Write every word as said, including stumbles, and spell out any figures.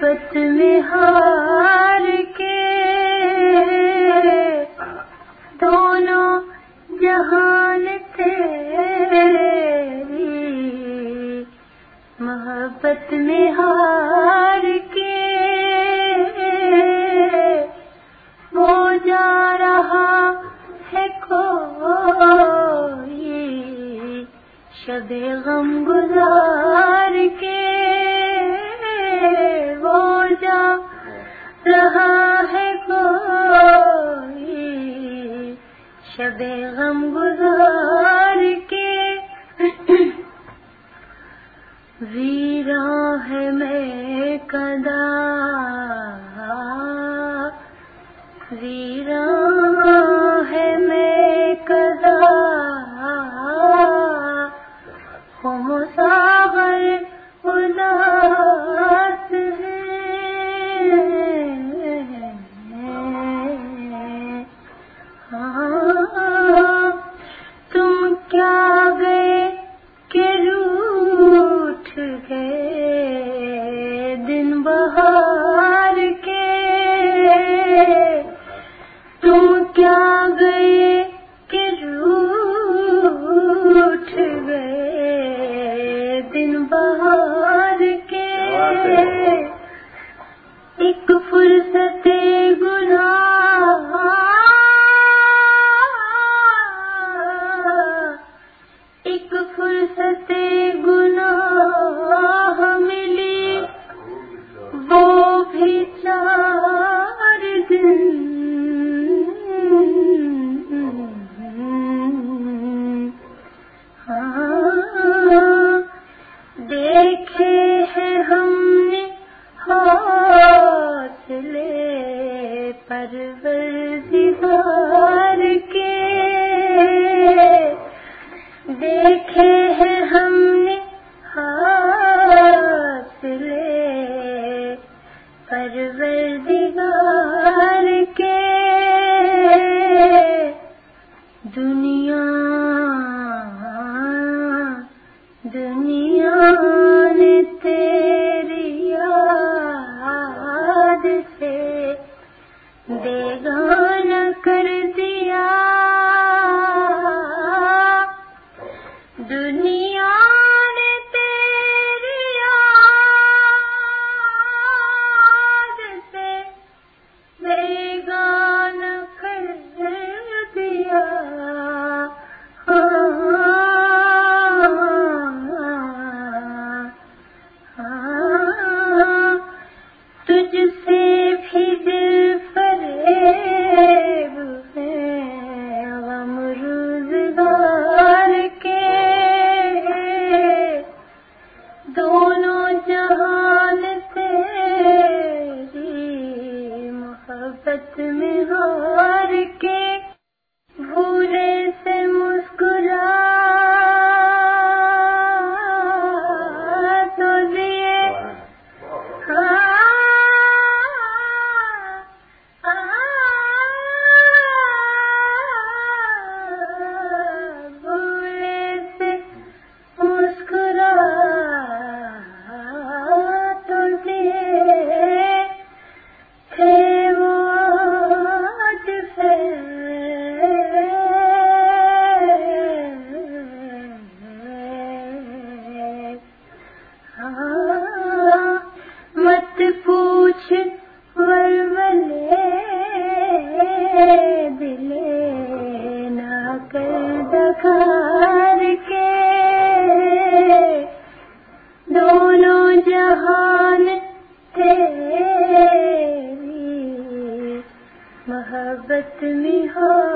محبت میں ہار کے دونوں جہان تیری محبت میں ہار کے وہ جا رہا ہے کوئی شب غم گزار کے وہ جا رہا ہے کوئی شب غم گزار کے ویراں ہے میں کدا ویراں ہے میں کدا مسافر اداس ہے ہاں تم کیا گئے کہ روٹھ گئے دن بہار کے تم کیا گئے کہ روٹھ گئے دن بہار کے ایک فرصت گناہ ایک فرصت گناہ ملی وہ بھی چار دن ہاں دیکھے ہیں ہم نے حوصلے پروردگار کے دیکھے ہیں ہم نے حوصلے پروردگار کے دنیا دنیا نے تیری یاد سے بیگانہ کر دیا دنیا نے تیری یاد سے بیگانہ کر دیا تجھ سے بھی دل فریب ہے غم روزگار کے دونوں جہان تیری محبت میں ہار کے بھولے سے مسکرا تو دیے بھولے سے مسکرا تو دیے تھے وہ آج مت پوچھ ولولے دلے نہ کر دکھار کے دونوں جہان تیری محبت میں ہو